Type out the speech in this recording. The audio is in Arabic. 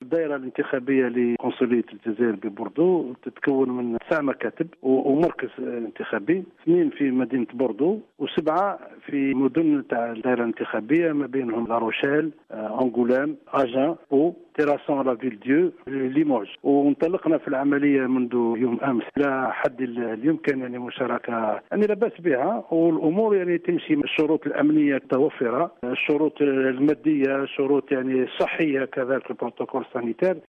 الدائرة الانتخابية لقنصلية الجزائر ببوردو تتكون من 9 مكاتب ومركز انتخابي، 2 في مدينة بوردو و7 في مدن تاع الدائرة الانتخابية، ما بينهم لاروشيل، أنغولام، أجان و تيراسون لا فيل ديو، ليموج. وانطلقنا في العملية منذ يوم أمس إلى حد اليوم. كان يعني مشاركة يعني لا بأس بها، والأمور يعني تمشي. الشروط الأمنية متوفرة، الشروط المادية، شروط يعني الصحية كذلك، البروتوكول سانيتير.